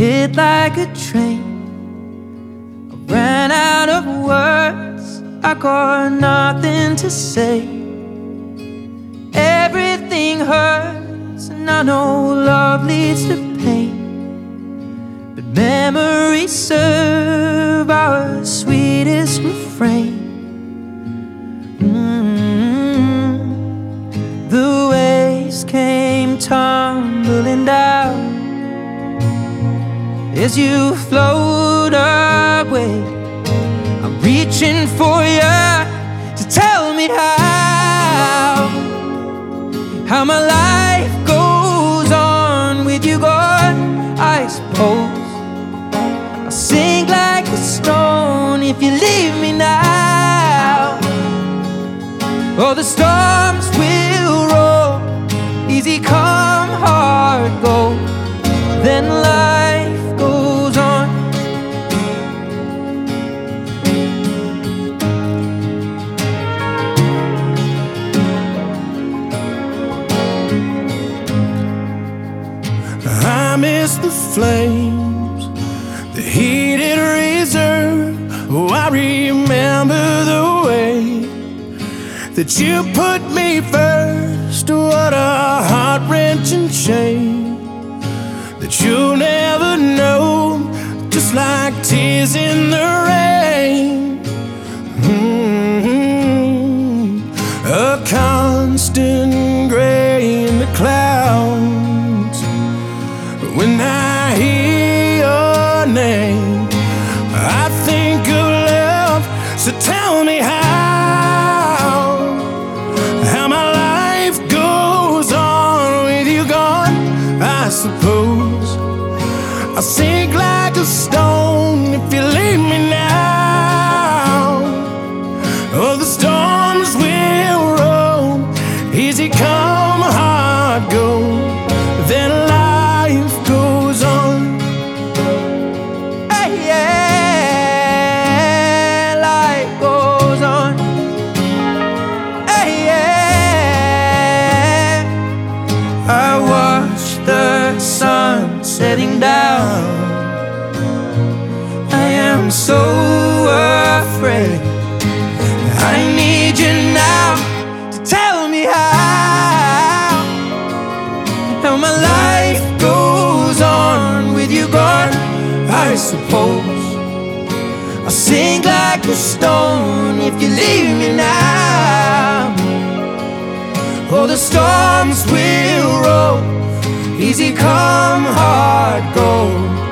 hit like a train. I ran out of words, I got nothing to say. Everything hurts, and I know love leads to pain, but memories serve our sweetest refrain. The waves came tumbling down as you float away. I'm reaching for you to tell me how my life goes on with you gone. I suppose I'll sink like a stone if you leave me now. Oh, the storms will roll, easy come, hard go, then life goes on. I miss the flames, the heated reserve. Oh, I remember the way that you put me first. What a heart-wrenching shame that you'll never know, just like tears in the rain. A constant gray in the clouds. When I hear your name, I think of love. So tell me how my life goes on with you gone. I suppose I'll sink like a stone if you leave me now. Oh, the storms will roll, easy come, hard go, then life goes on. Hey, yeah, life goes on. Hey, yeah, I watch the sun setting down. I am so afraid. I need you now to tell me how my life goes on with you gone. I suppose I'll sink like a stone if you leave me now. Oh, the storms will roll, easy come, hard go.